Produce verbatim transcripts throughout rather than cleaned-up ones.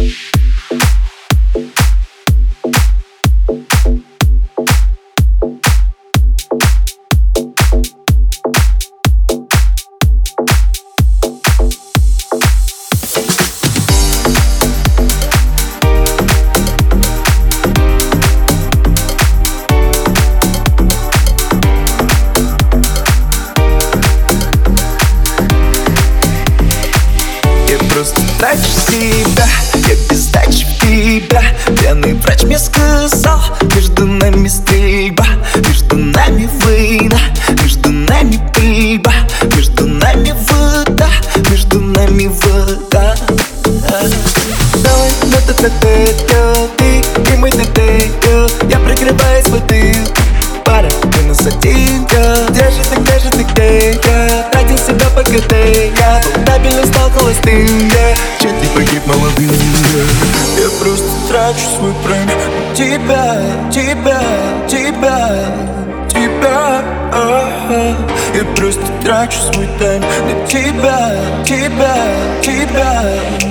Трачу себя, я без дачи в тебя. Пьяный врач мне сказал, между нами стрельба, между нами война, между нами пыльба, между нами вода, между нами вода. Давай на т-т-т-т, ты и мой т-т-т. Я прикрываюсь воды, пара, минус один. Держи ты, держи ты, где я тратил себя по КТ. Я стабильно стал холостым, yeah. Чуть не погиб молодым, yeah. Я просто трачу свой прайм на тебя, тебя, тебя, тебя, а-а. Я просто трачу свой тайм на тебя, тебя, тебя.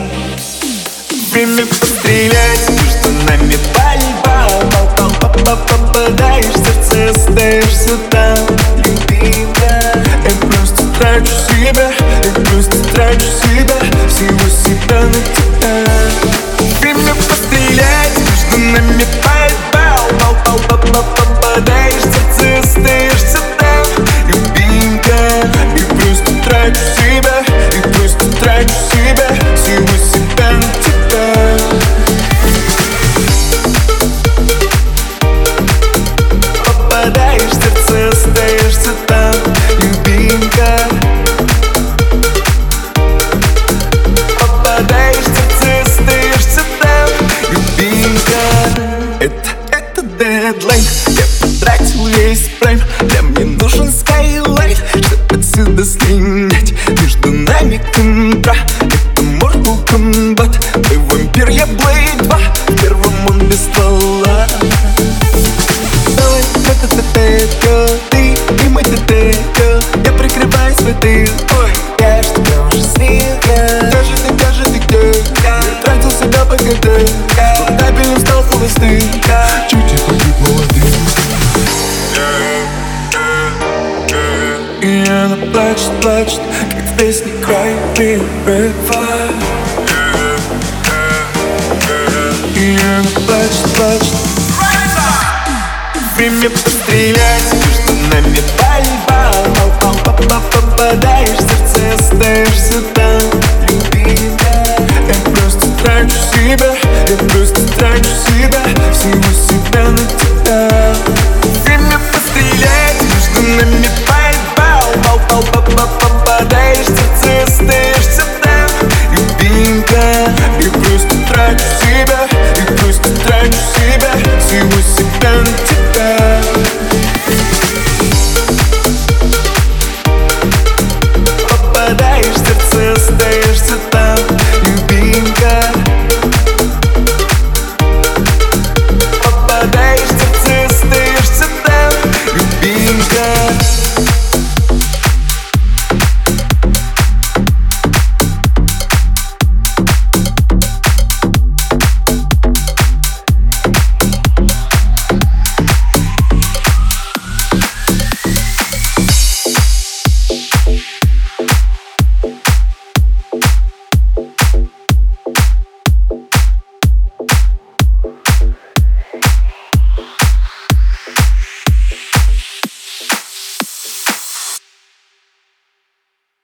Время пострелять, между нами пальба. Попадаешь в сердце, остаешься там, любимая. Я просто трачу себя, я просто трачу себя, всего себя на тебя. Время пострелять, между нами пальба. Попадаешь в сердце, остаешься там, любимая. Я просто трачу себя, я просто трачу себя, всего себя на тебя. Попадаешь в сердце, остаешься там, любимка. Попадаешь в сердце, остаешься там, любимка. Это, это дедлайн, я потратил весь прайм. Для мне нужен скайлайт, чтобы отсюда слинять. Между нами контра, это Mortal Kombat. Ты вампир, я Блейд два, в первом он без ствола. Давай, т-т-т-т, ты и мой т-т-т. Я прикрываюсь воды, ой, я ж тебя уже слил. Держи ты, держи ты, где я тратил себя по КТ. Стабильно стал холостым, чуть не погиб молодым. И она плачет, плачет, как в песне Cry Me a River. И она плачет, плачет. Время пострелять, между нами пальба. Попадаешь в сердце, остаешься там, любимая. Я просто трачу себя, я просто